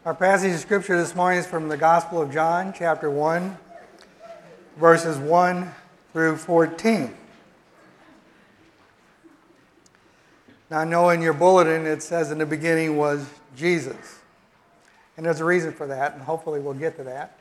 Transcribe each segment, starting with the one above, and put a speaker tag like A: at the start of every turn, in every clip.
A: Our passage of scripture this morning is from the Gospel of John, chapter 1, verses 1 through 14. Now, I know in your bulletin it says in the beginning was Jesus. And there's a reason for that, and hopefully we'll get to that.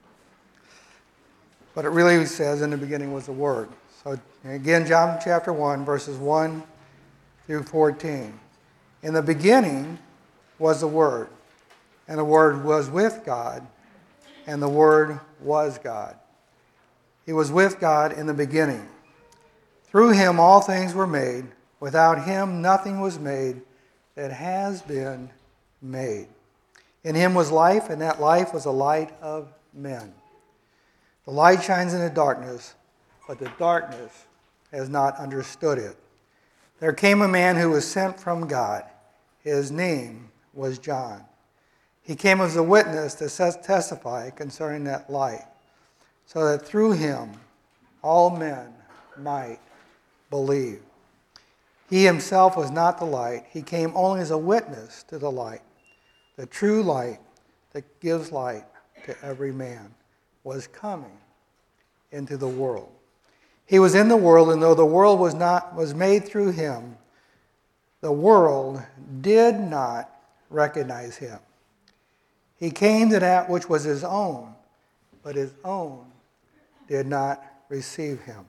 A: But it really says in the beginning was the Word. So again, John chapter 1, verses 1 through 14. In the beginning was the Word, and the Word was with God, and the Word was God. He was with God in the beginning. Through him all things were made. Without him nothing was made that has been made. In him was life, and that life was the light of men. The light shines in the darkness, but the darkness has not understood it. There came a man who was sent from God. His name was John. He came as a witness to testify concerning that light, so that through him all men might believe. He himself was not the light. He came only as a witness to the light. The true light that gives light to every man was coming into the world. He was in the world, and though the world was made through him, the world did not recognize him. He came to that which was his own, but his own did not receive him.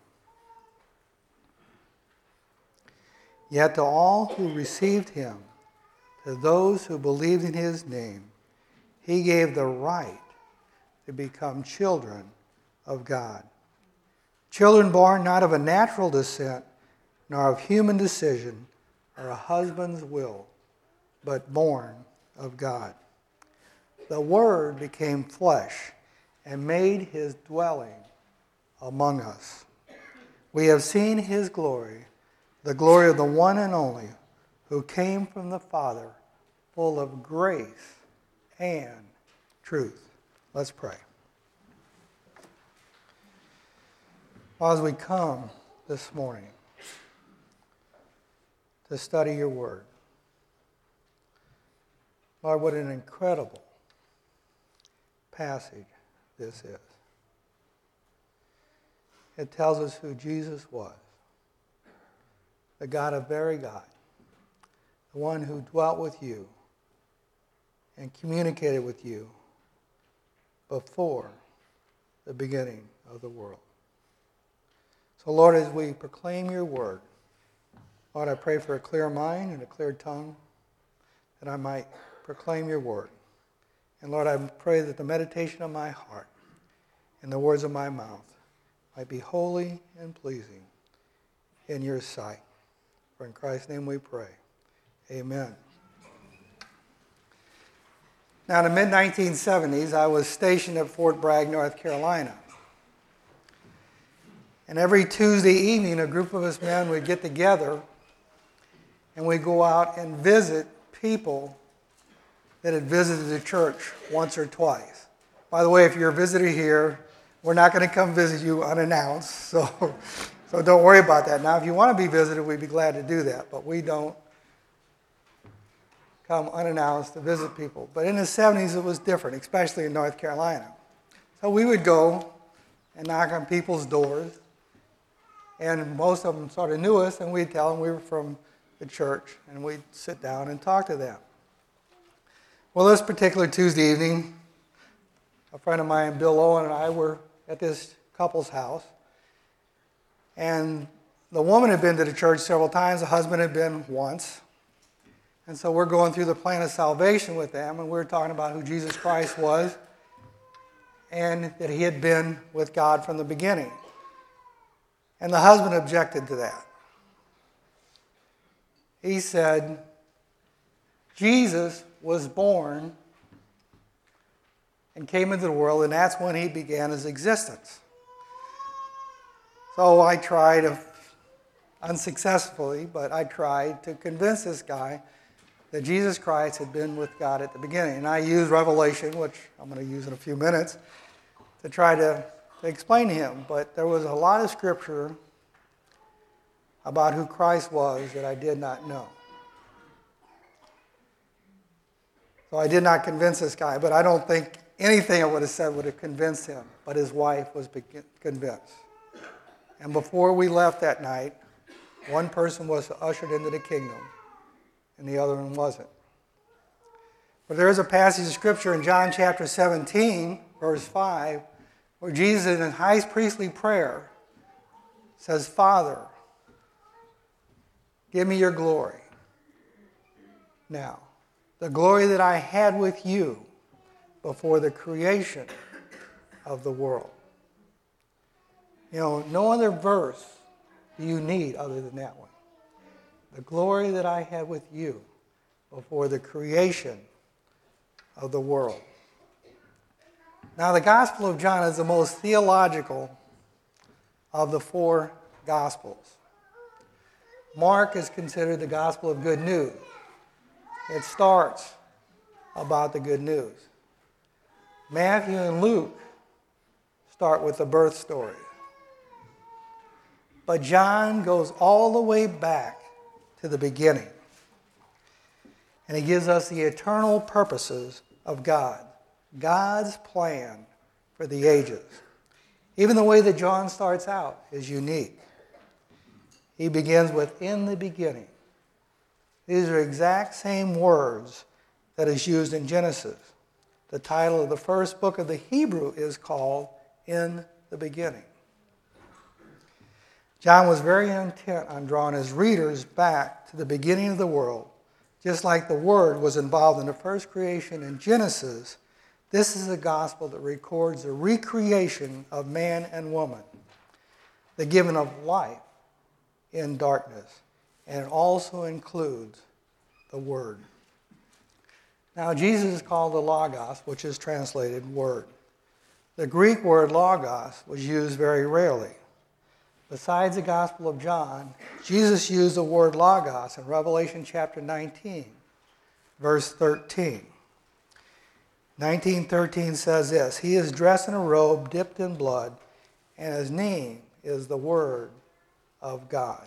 A: Yet to all who received him, to those who believed in his name, he gave the right to become children of God. Children born not of a natural descent, nor of human decision, or a husband's will, but born of God. The Word became flesh and made his dwelling among us. We have seen his glory, the glory of the one and only, who came from the Father, full of grace and truth. Let's pray. Well, as we come this morning to study your word, Lord, what an incredible passage this is. It tells us who Jesus was, the God of very God, the one who dwelt with you and communicated with you before the beginning of the world. So, Lord, as we proclaim your word, Lord, I pray for a clear mind and a clear tongue that I might proclaim your word. And Lord, I pray that the meditation of my heart and the words of my mouth might be holy and pleasing in your sight. For in Christ's name we pray. Amen. Now, in the mid-1970s, I was stationed at Fort Bragg, North Carolina. And every Tuesday evening, a group of us men would get together and we'd go out and visit people that had visited the church once or twice. By the way, if you're a visitor here, we're not going to come visit you unannounced, so don't worry about that. Now, if you want to be visited, we'd be glad to do that, but we don't come unannounced to visit people. But in the 70s, it was different, especially in North Carolina. So we would go and knock on people's doors, and most of them sort of knew us, and we'd tell them we were from the church, and we'd sit down and talk to them. Well, this particular Tuesday evening, a friend of mine, Bill Owen, and I were at this couple's house. And the woman had been to the church several times. The husband had been once. And so we're going through the plan of salvation with them, and we're talking about who Jesus Christ was and that he had been with God from the beginning. And the husband objected to that. He said, Jesus was born and came into the world, and that's when he began his existence. So I tried, unsuccessfully, but I tried to convince this guy that Jesus Christ had been with God at the beginning. And I used Revelation, which I'm going to use in a few minutes, to try to explain to him. But there was a lot of scripture about who Christ was that I did not know. So I did not convince this guy, but I don't think anything I would have said would have convinced him. But his wife was convinced. And before we left that night, one person was ushered into the kingdom, and the other one wasn't. But there is a passage of Scripture in John chapter 17, verse 5, where Jesus in his high priestly prayer says, Father, give me your glory. Now, the glory that I had with you before the creation of the world. You know, no other verse do you need other than that one. The glory that I had with you before the creation of the world. Now, the Gospel of John is the most theological of the four Gospels. Mark is considered the Gospel of good news. It starts about the good news. Matthew and Luke start with the birth story. But John goes all the way back to the beginning. And he gives us the eternal purposes of God. God's plan for the ages. Even the way that John starts out is unique. He begins with, in the beginning. These are exact same words that is used in Genesis. The title of the first book of the Hebrew is called In the Beginning. John was very intent on drawing his readers back to the beginning of the world. Just like the Word was involved in the first creation in Genesis, this is a gospel that records the recreation of man and woman, the giving of life in darkness, and it also includes the Word. Now, Jesus is called the Logos, which is translated Word. The Greek word Logos was used very rarely. Besides the Gospel of John, Jesus used the word Logos in Revelation chapter 19, verse 13. 19:13 says this, He is dressed in a robe dipped in blood, and his name is the Word of God.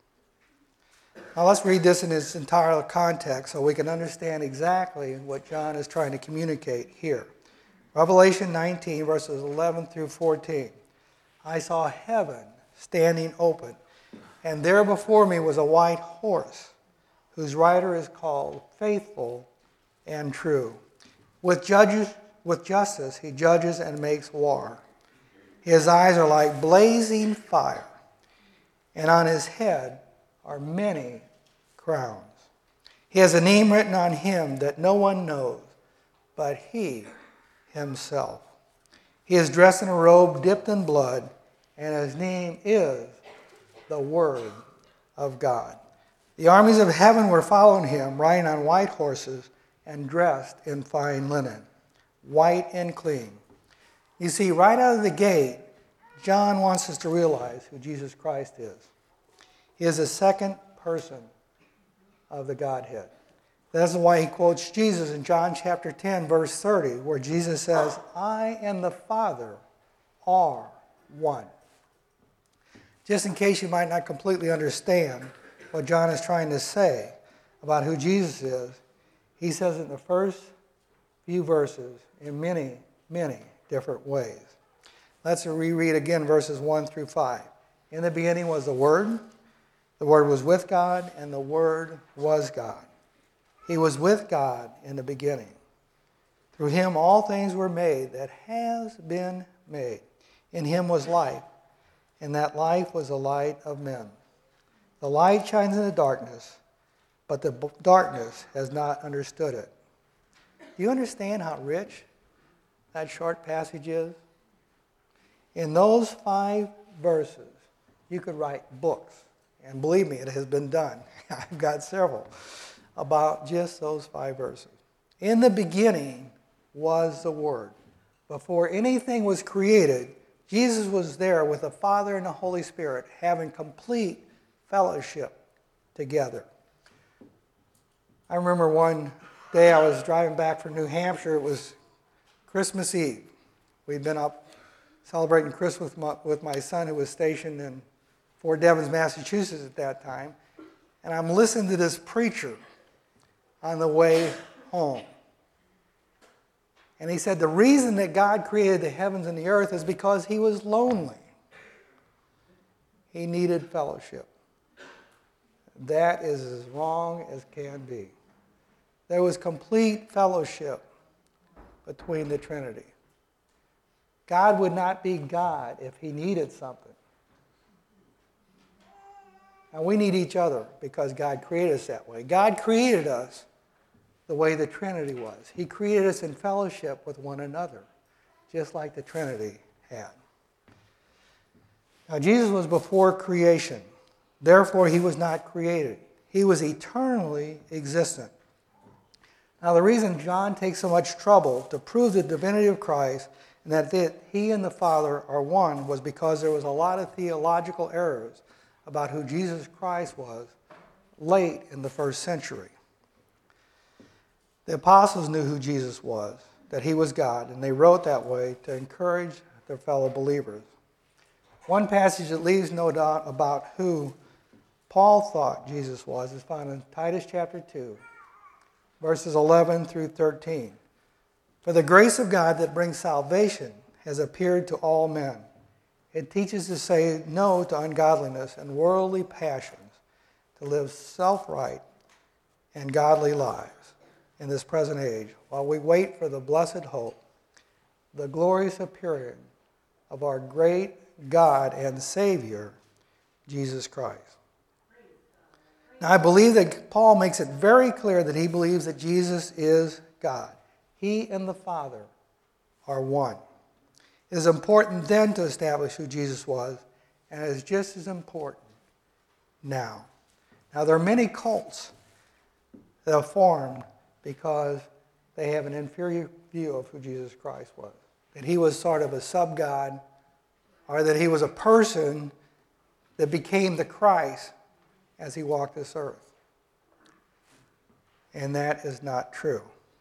A: Now let's read this in its entire context so we can understand exactly what John is trying to communicate here. Revelation 19, verses 11 through 14. I saw heaven standing open, and there before me was a white horse, whose rider is called Faithful and True. With justice he judges and makes war. His eyes are like blazing fire, and on his head are many crowns. He has a name written on him that no one knows but he himself. He is dressed in a robe dipped in blood, and his name is the Word of God. The armies of heaven were following him, riding on white horses and dressed in fine linen, white and clean. You see, right out of the gate, John wants us to realize who Jesus Christ is. He is the second person of the Godhead. That's why he quotes Jesus in John chapter 10, verse 30, where Jesus says, I and the Father are one. Just in case you might not completely understand what John is trying to say about who Jesus is, he says it in the first few verses in many, many different ways. Let's reread again verses 1 through 5. In the beginning was the Word was with God, and the Word was God. He was with God in the beginning. Through him all things were made that has been made. In him was life, and that life was the light of men. The light shines in the darkness, but the darkness has not understood it. Do you understand how rich that short passage is? In those 5 verses, you could write books. And believe me, it has been done. I've got several about just those 5 verses. In the beginning was the Word. Before anything was created, Jesus was there with the Father and the Holy Spirit having complete fellowship together. I remember one day I was driving back from New Hampshire. It was Christmas Eve. We'd been up celebrating Christmas with my son, who was stationed in Fort Devens, Massachusetts at that time. And I'm listening to this preacher on the way home. And he said the reason that God created the heavens and the earth is because he was lonely. He needed fellowship. That is as wrong as can be. There was complete fellowship between the Trinity. God would not be God if he needed something. And we need each other because God created us that way. God created us the way the Trinity was. He created us in fellowship with one another, just like the Trinity had. Now, Jesus was before creation. Therefore, he was not created. He was eternally existent. Now, the reason John takes so much trouble to prove the divinity of Christ and that he and the Father are one was because there was a lot of theological errors about who Jesus Christ was late in the first century. The apostles knew who Jesus was, that he was God, and they wrote that way to encourage their fellow believers. One passage that leaves no doubt about who Paul thought Jesus was is found in Titus chapter 2, verses 11 through 13. For the grace of God that brings salvation has appeared to all men. It teaches to say no to ungodliness and worldly passions, to live self-right and godly lives in this present age, while we wait for the blessed hope, the glorious appearing of our great God and Savior, Jesus Christ. Now, I believe that Paul makes it very clear that he believes that Jesus is God. He and the Father are one. It is important then to establish who Jesus was, and it is just as important now. Now, there are many cults that have formed because they have an inferior view of who Jesus Christ was. That he was sort of a sub-God, or that he was a person that became the Christ as he walked this earth. And that is not true.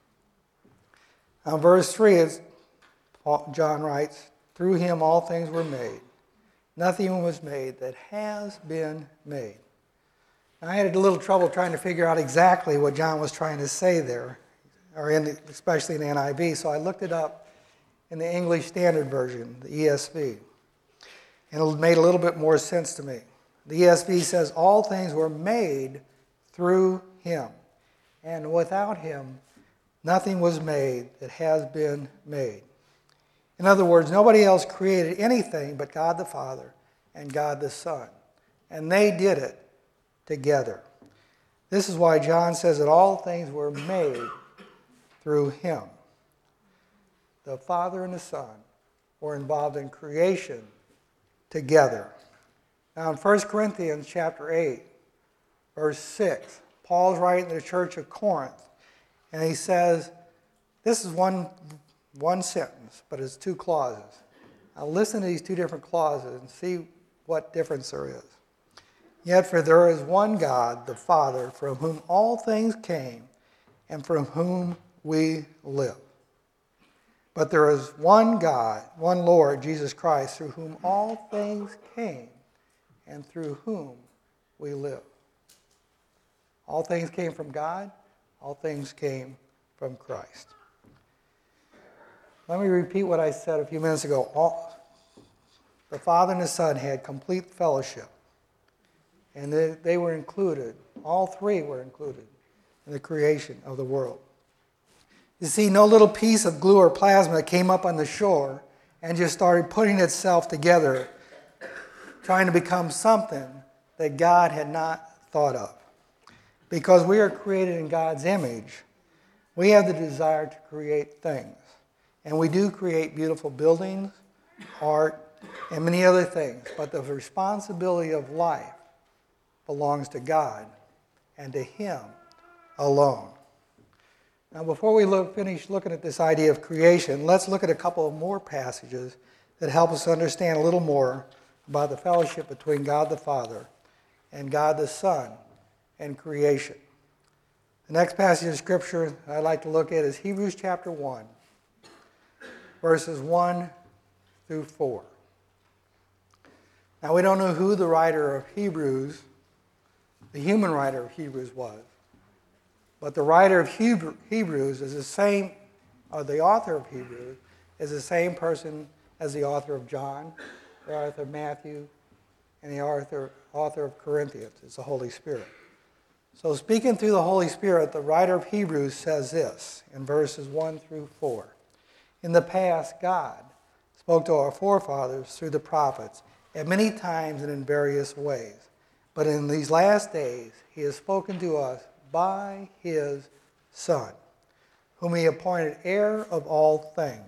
A: Now, verse 3, John writes, through him all things were made. Nothing was made that has been made. Now, I had a little trouble trying to figure out exactly what John was trying to say there, or especially in the NIV, so I looked it up in the English Standard Version, the ESV. And it made a little bit more sense to me. The ESV says, all things were made through him. And without him, nothing was made that has been made. In other words, nobody else created anything but God the Father and God the Son. And they did it together. This is why John says that all things were made through him. The Father and the Son were involved in creation together. Now in 1 Corinthians chapter 8, verse 6, Paul's writing to the church of Corinth, and he says, this is one sentence, but it's two clauses. Now listen to these two different clauses and see what difference there is. Yet for there is one God, the Father, from whom all things came, and from whom we live. But there is one God, one Lord, Jesus Christ, through whom all things came, and through whom we live. All things came from God. All things came from Christ. Let me repeat what I said a few minutes ago. The Father and the Son had complete fellowship. And they were included, all three were included in the creation of the world. You see, no little piece of glue or plasma came up on the shore and just started putting itself together, trying to become something that God had not thought of. Because we are created in God's image, we have the desire to create things. And we do create beautiful buildings, art, and many other things. But the responsibility of life belongs to God and to him alone. Now, before we finish looking at this idea of creation, let's look at a couple of more passages that help us understand a little more about the fellowship between God the Father and God the Son and creation. The next passage of Scripture I'd like to look at is Hebrews chapter 1, verses 1 through 4. Now, we don't know who the writer of Hebrews, the human writer of Hebrews was, but the writer of Hebrews is the same or the author of Hebrews, is the same person as the author of John, the author of Matthew, and the author of Corinthians. It's the Holy Spirit. So speaking through the Holy Spirit, the writer of Hebrews says this in verses 1 through 4. In the past, God spoke to our forefathers through the prophets at many times and in various ways. But in these last days, he has spoken to us by his Son, whom he appointed heir of all things,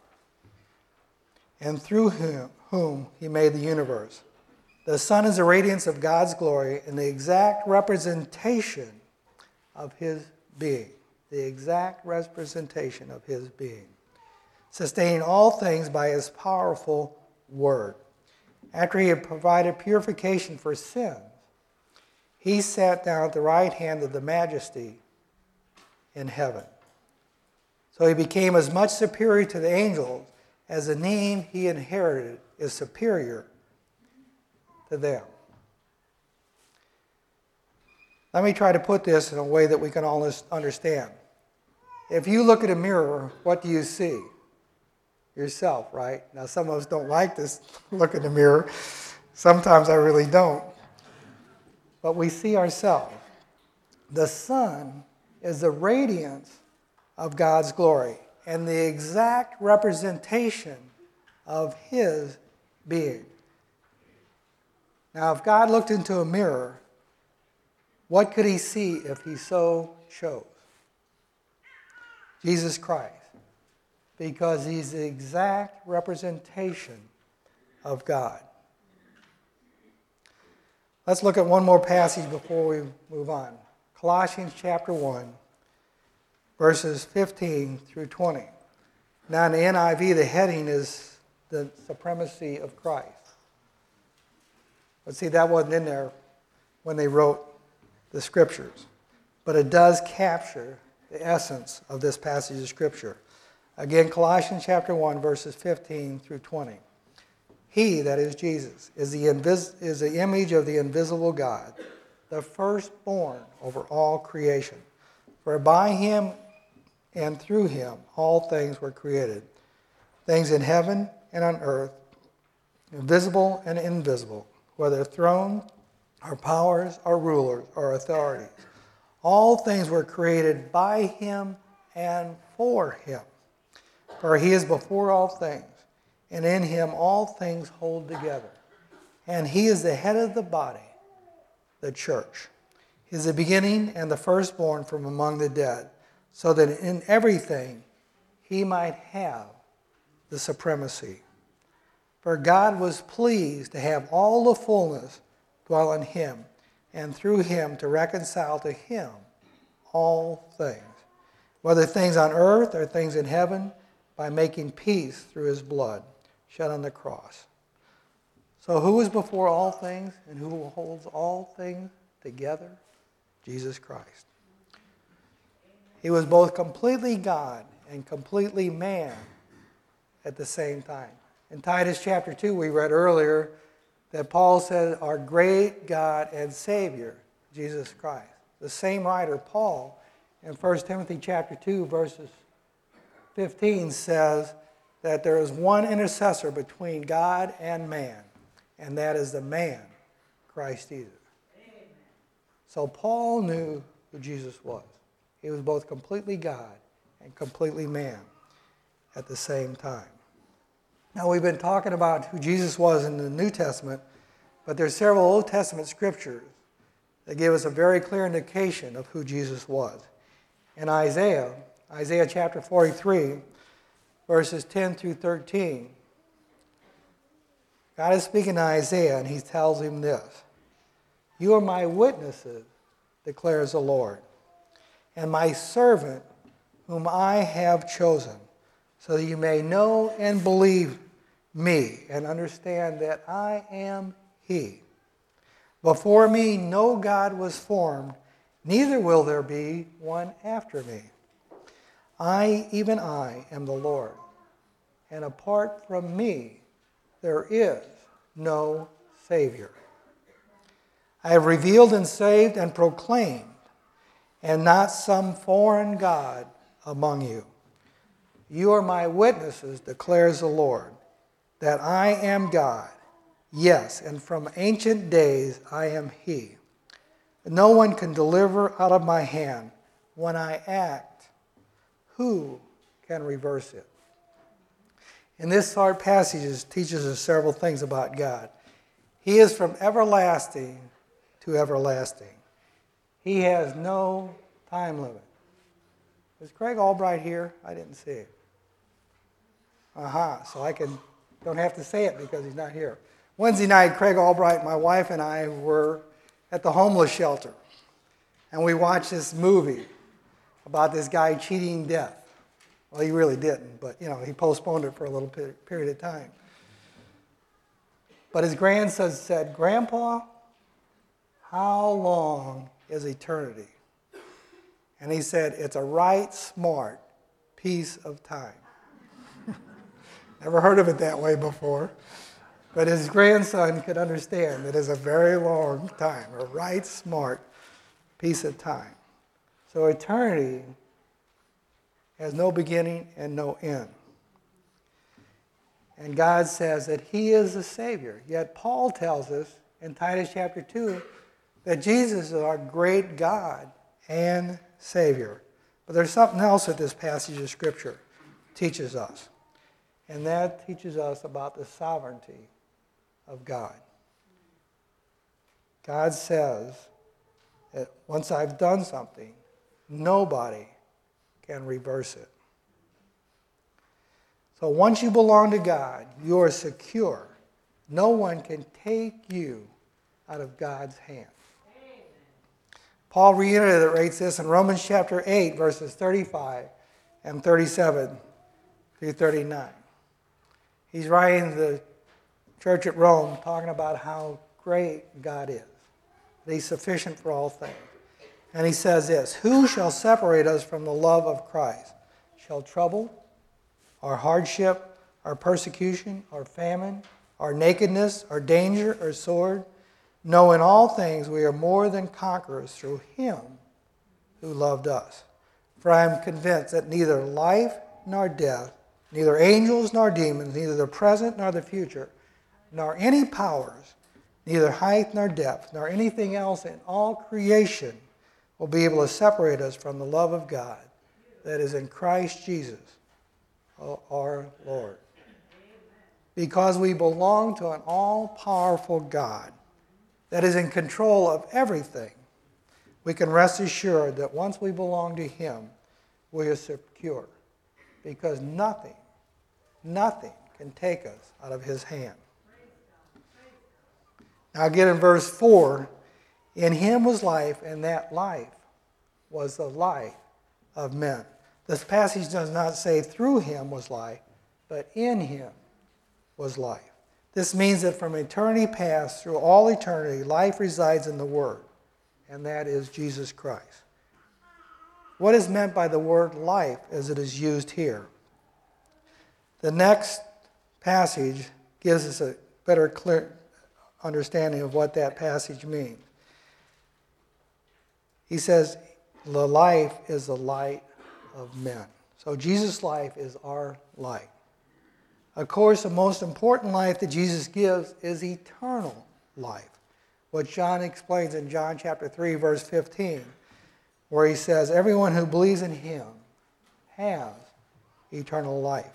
A: and through whom he made the universe. The Son is the radiance of God's glory and the exact representation of his being. The exact representation of his being. Sustaining all things by his powerful word. After he had provided purification for sins, he sat down at the right hand of the Majesty in heaven. So he became as much superior to the angels as the name he inherited is superior to them. Let me try to put this in a way that we can all understand. If you look at a mirror, what do you see? Yourself, right? Now, some of us don't like this look in the mirror. Sometimes I really don't. But we see ourselves. The Son is the radiance of God's glory and the exact representation of his being. Now, if God looked into a mirror, what could he see if he so chose? Jesus Christ. Because he's the exact representation of God. Let's look at one more passage before we move on. Colossians chapter 1, verses 15 through 20. Now in the NIV, the heading is the supremacy of Christ. But see, that wasn't in there when they wrote the scriptures. But it does capture the essence of this passage of scripture. Again, Colossians chapter 1, verses 15 through 20. He, that is Jesus, is the image of the invisible God, the firstborn over all creation. For by him and through him all things were created, things in heaven and on earth, visible and invisible, whether thrones or powers or rulers or authorities. All things were created by him and for him. For he is before all things, and in him all things hold together. And he is the head of the body, the church. He is the beginning and the firstborn from among the dead, so that in everything he might have the supremacy. For God was pleased to have all the fullness dwell in him, and through him to reconcile to him all things, whether things on earth or things in heaven, by making peace through his blood shed on the cross. So who is before all things and who holds all things together? Jesus Christ. He was both completely God and completely man at the same time. In Titus chapter 2, we read earlier that Paul said, our great God and Savior, Jesus Christ. The same writer, Paul, in 1 Timothy chapter 2, verses 15 says that there is one intercessor between God and man, and that is the man, Christ Jesus. Amen. So Paul knew who Jesus was. He was both completely God and completely man at the same time. Now we've been talking about who Jesus was in the New Testament, but there's several Old Testament scriptures that give us a very clear indication of who Jesus was. In Isaiah chapter 43, verses 10 through 13, God is speaking to Isaiah, and he tells him this: you are my witnesses, declares the Lord, and my servant whom I have chosen, so that you may know and believe me and understand that I am he. Before me no God was formed, neither will there be one after me. Even I, am the Lord, and apart from me there is no Savior. I have revealed and saved and proclaimed, and not some foreign God among you. You are my witnesses, declares the Lord, that I am God. Yes, and from ancient days I am He. No one can deliver out of my hand. When I act, who can reverse it? In this short passage teaches us several things about God. He is from everlasting to everlasting. He has no time limit. Is Craig Albright here? I didn't see him. So I don't have to say it because he's not here. Wednesday night, Craig Albright, my wife, and I were at the homeless shelter. And we watched this movie about this guy cheating death. Well, he really didn't, but he postponed it for a little period of time. But his grandson said, "Grandpa, how long is eternity?" And he said, "It's a right smart piece of time." Never heard of it that way before. But his grandson could understand that it's a very long time, a right smart piece of time. So eternity has no beginning and no end. And God says that He is the Savior. Yet Paul tells us in Titus chapter 2 that Jesus is our great God and Savior. But there's something else that this passage of Scripture teaches us. And that teaches us about the sovereignty of God. God says that once I've done something, nobody can reverse it. So once you belong to God, you are secure. No one can take you out of God's hand. Amen. Paul reiterates this in Romans chapter 8, verses 35 and 37 through 39. He's writing to the church at Rome talking about how great God is. That He's sufficient for all things. And he says this, "Who shall separate us from the love of Christ? Shall trouble, or hardship, or persecution, or famine, or nakedness, or danger, or sword? No, in all things we are more than conquerors through Him who loved us. For I am convinced that neither life nor death, neither angels nor demons, neither the present nor the future, nor any powers, neither height nor depth, nor anything else in all creation will be able to separate us from the love of God that is in Christ Jesus, our Lord." Because we belong to an all-powerful God that is in control of everything, we can rest assured that once we belong to Him, we are secure. Because nothing can take us out of His hand. Now again in verse 4, "In Him was life, and that life was the light of men." This passage does not say through Him was life, but in Him was life. This means that from eternity past through all eternity, life resides in the Word, and that is Jesus Christ. What is meant by the word life as it is used here? The next passage gives us a better clear understanding of what that passage means. He says, the life is the light of men. So Jesus' life is our light. Of course, the most important life that Jesus gives is eternal life, what John explains in John chapter 3, verse 15, where he says, "Everyone who believes in Him has eternal life."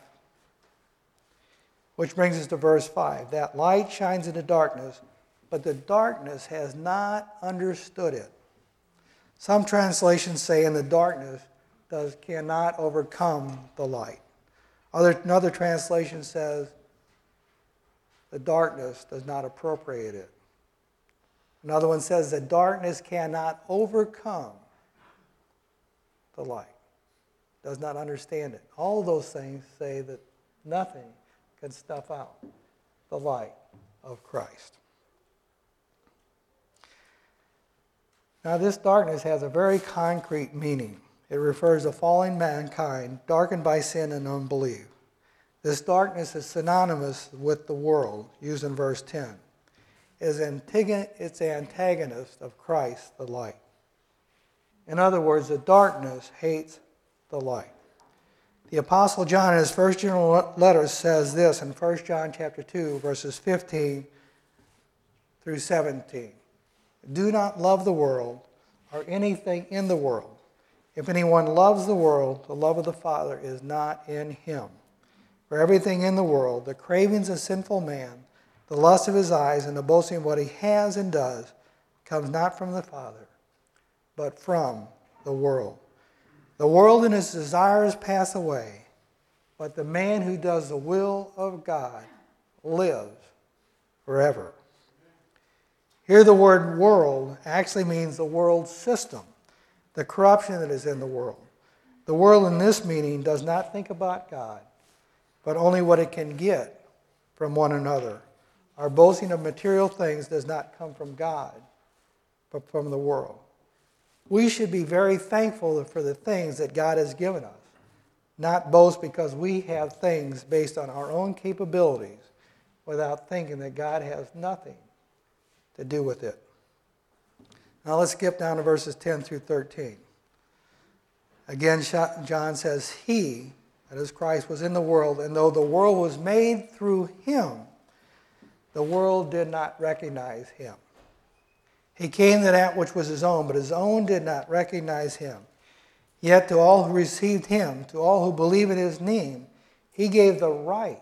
A: Which brings us to verse 5. "That light shines in the darkness, but the darkness has not understood it." Some translations say, "and the darkness cannot overcome the light." Another translation says, "the darkness does not appropriate it." Another one says, "the darkness cannot overcome the light, does not understand it." All of those things say that nothing can snuff out the light of Christ. Now, this darkness has a very concrete meaning. It refers to fallen mankind darkened by sin and unbelief. This darkness is synonymous with the world, used in verse 10. It's antagonist of Christ, the light. In other words, the darkness hates the light. The Apostle John in his first general letter says this in 1 John chapter 2, verses 15 through 17. Do not love the world or anything in the world. If anyone loves the world, the love of the Father is not in him. For everything in the world, the cravings of sinful man, the lust of his eyes, and the boasting of what he has and does, comes not from the Father, but from the world. The world and its desires pass away, but the man who does the will of God lives forever. Here the word world actually means the world system, the corruption that is in the world. The world in this meaning does not think about God, but only what it can get from one another. Our boasting of material things does not come from God, but from the world. We should be very thankful for the things that God has given us, not boast because we have things based on our own capabilities without thinking that God has nothing to do with it. Now let's skip down to verses 10 through 13. Again, John says, He, that is Christ, was in the world, and though the world was made through him, the world did not recognize him. He came to that which was his own, but his own did not recognize him. Yet to all who received him, to all who believe in his name, he gave the right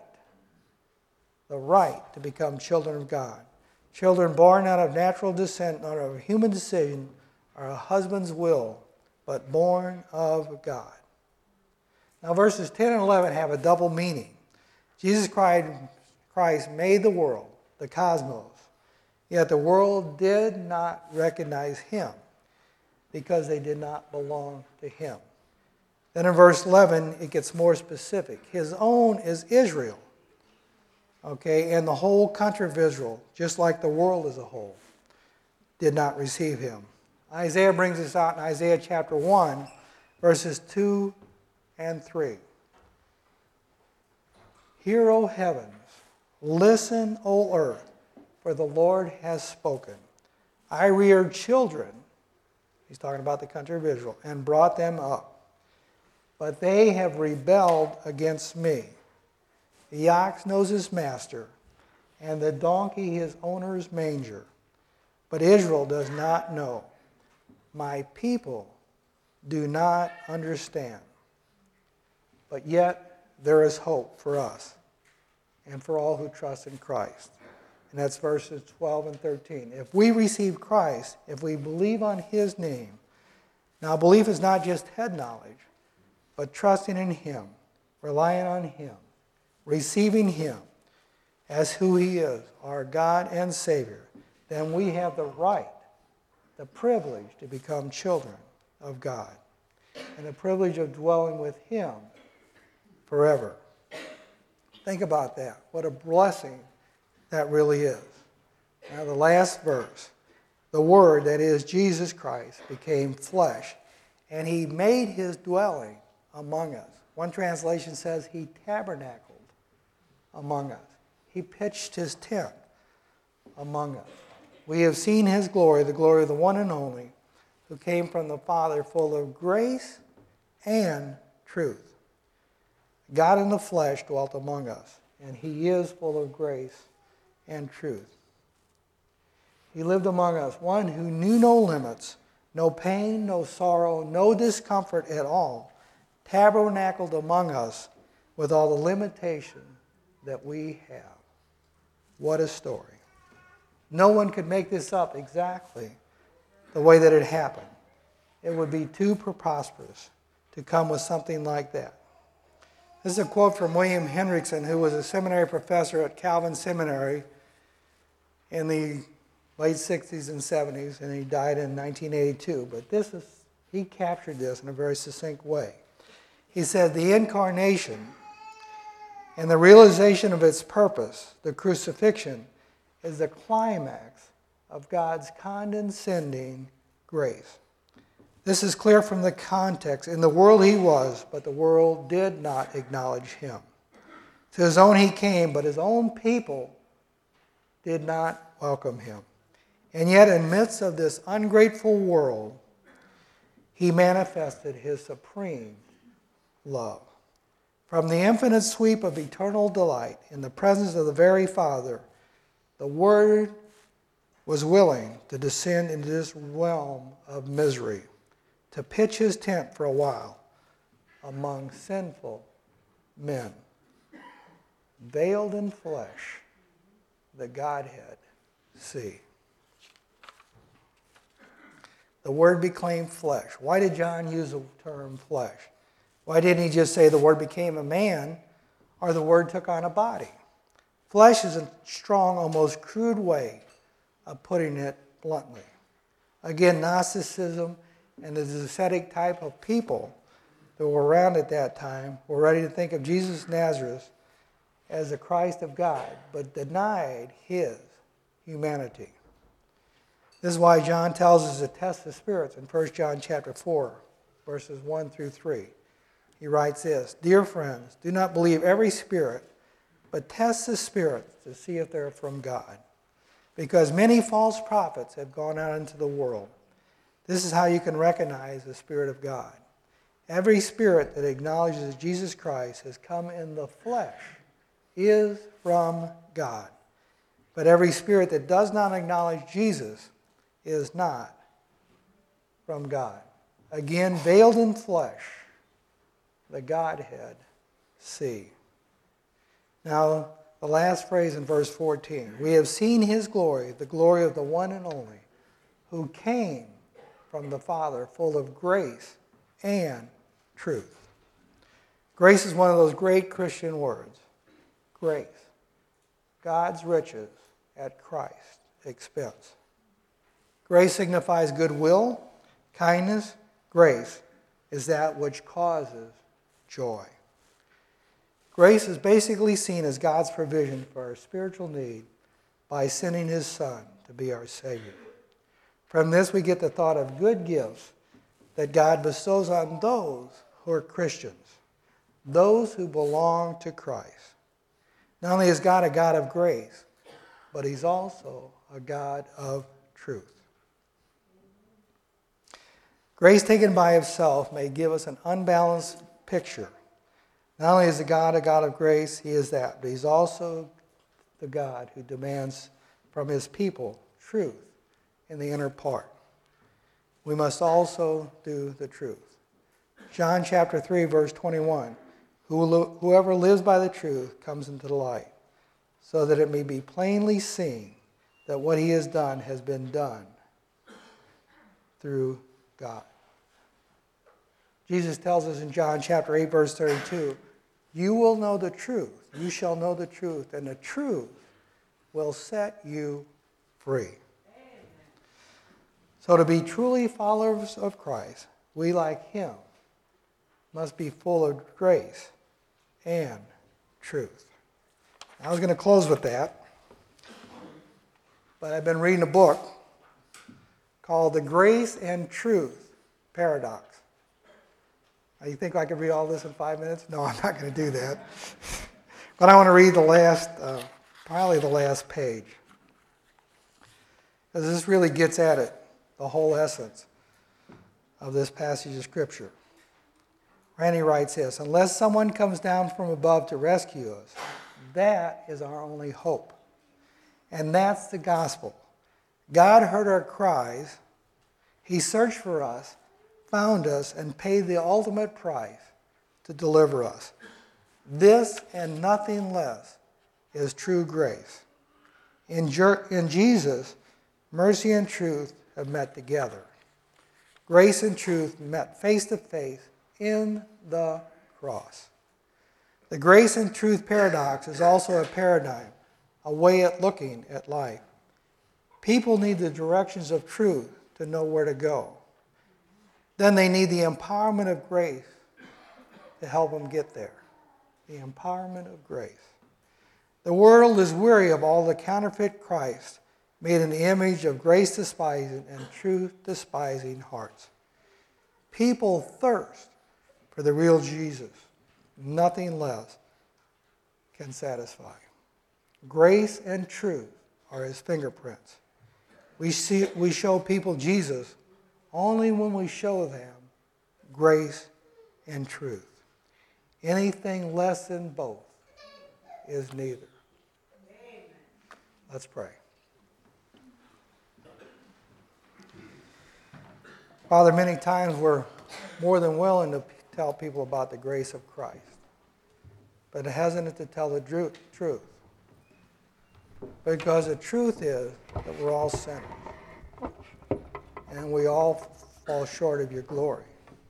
A: to become children of God. Children born out of natural descent, not of human decision, or a husband's will, but born of God. Now verses 10 and 11 have a double meaning. Jesus Christ made the world, the cosmos, yet the world did not recognize him because they did not belong to him. Then in verse 11, it gets more specific. His own is Israel, okay, and the whole country of Israel, just like the world as a whole, did not receive him. Isaiah brings this out in Isaiah chapter 1, verses 2 and 3. Hear, O heavens, listen, O earth, for the Lord has spoken. I reared children, he's talking about the country of Israel, and brought them up. But they have rebelled against me. The ox knows his master, and the donkey his owner's manger. But Israel does not know. My people do not understand. But yet there is hope for us and for all who trust in Christ. And that's verses 12 and 13. If we receive Christ, if we believe on his name, now belief is not just head knowledge, but trusting in him, relying on him, receiving him as who he is, our God and Savior, then we have the right, the privilege to become children of God and the privilege of dwelling with him forever. Think about that. What a blessing that really is. Now the last verse. The Word, that is Jesus Christ, became flesh, and he made his dwelling among us. One translation says he tabernacled among us. He pitched his tent among us. We have seen his glory, the glory of the one and only, who came from the Father, full of grace and truth. God in the flesh dwelt among us, and he is full of grace and truth. He lived among us, one who knew no limits, no pain, no sorrow, no discomfort at all, tabernacled among us with all the limitation that we have. What a story. No one could make this up exactly the way that it happened. It would be too preposterous to come with something like that. This is a quote from William Hendrickson, who was a seminary professor at Calvin Seminary in the late 60s and 70s, and he died in 1982. But he captured this in a very succinct way. He said, the incarnation and the realization of its purpose, the crucifixion, is the climax of God's condescending grace. This is clear from the context. In the world he was, but the world did not acknowledge him. To his own he came, but his own people did not welcome him. And yet, in the midst of this ungrateful world, he manifested his supreme love. From the infinite sweep of eternal delight in the presence of the very Father, the Word was willing to descend into this realm of misery, to pitch his tent for a while among sinful men. Veiled in flesh, the Godhead see. The Word became flesh. Why did John use the term flesh? Why didn't he just say the Word became a man or the Word took on a body? Flesh is a strong, almost crude way of putting it bluntly. Again, Gnosticism and the ascetic type of people that were around at that time were ready to think of Jesus of Nazareth as the Christ of God, but denied his humanity. This is why John tells us to test the spirits in 1 John chapter 4, verses 1 through 3. He writes this, "Dear friends, do not believe every spirit, but test the spirits to see if they're from God. Because many false prophets have gone out into the world. This is how you can recognize the Spirit of God. Every spirit that acknowledges Jesus Christ has come in the flesh is from God. But every spirit that does not acknowledge Jesus is not from God." Again, veiled in flesh, the Godhead see. Now, the last phrase in verse 14. "We have seen his glory, the glory of the one and only, who came from the Father, full of grace and truth." Grace is one of those great Christian words. Grace. God's riches at Christ's expense. Grace signifies goodwill, kindness. Grace is that which causes joy. Grace is basically seen as God's provision for our spiritual need by sending his Son to be our Savior. From this we get the thought of good gifts that God bestows on those who are Christians, those who belong to Christ. Not only is God a God of grace, but he's also a God of truth. Grace taken by itself may give us an unbalanced picture. Not only is God a God of grace, he is that, but he's also the God who demands from his people truth in the inner part. We must also do the truth. John chapter 3, verse 21, "Whoever lives by the truth comes into the light, so that it may be plainly seen that what he has done has been done through God." Jesus tells us in John chapter 8, verse 32, "You will know the truth. You shall know the truth, and the truth will set you free." Amen. So to be truly followers of Christ, we, like him, must be full of grace and truth. I was going to close with that, but I've been reading a book called The Grace and Truth Paradox. You think I could read all this in 5 minutes? No, I'm not going to do that. But I want to read probably the last page. Because this really gets at it, the whole essence of this passage of Scripture. Randy writes this, "Unless someone comes down from above to rescue us, that is our only hope. And that's the gospel. God heard our cries. He searched for us, found us, and paid the ultimate price to deliver us. This and nothing less is true grace. In Jesus, mercy and truth have met together. Grace and truth met face to face in the cross. The grace and truth paradox is also a paradigm, a way of looking at life. People need the directions of truth to know where to go. Then they need the empowerment of grace to help them get there. The empowerment of grace. The world is weary of all the counterfeit Christ made in the image of grace-despising and truth-despising hearts. People thirst for the real Jesus. Nothing less can satisfy. Grace and truth are his fingerprints. We show people Jesus only when we show them grace and truth. Anything less than both is neither. Let's pray. Father, many times we're more than willing to tell people about the grace of Christ, but hesitant to tell the truth. Because the truth is that we're all sinners, and we all fall short of your glory.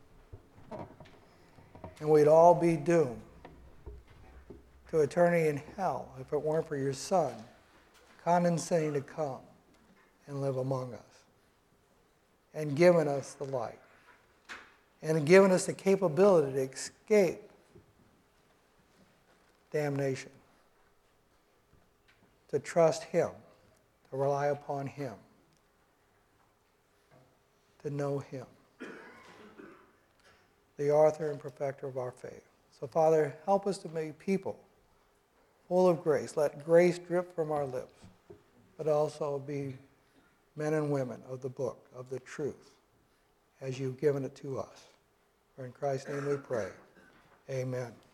A: And we'd all be doomed to eternity in hell if it weren't for your Son condescending to come and live among us and giving us the light and giving us the capability to escape damnation, to trust him, to rely upon him, to know him, the author and perfecter of our faith. So, Father, help us to be people full of grace. Let grace drip from our lips, but also be men and women of the book, of the truth, as you've given it to us. For in Christ's name we pray. Amen.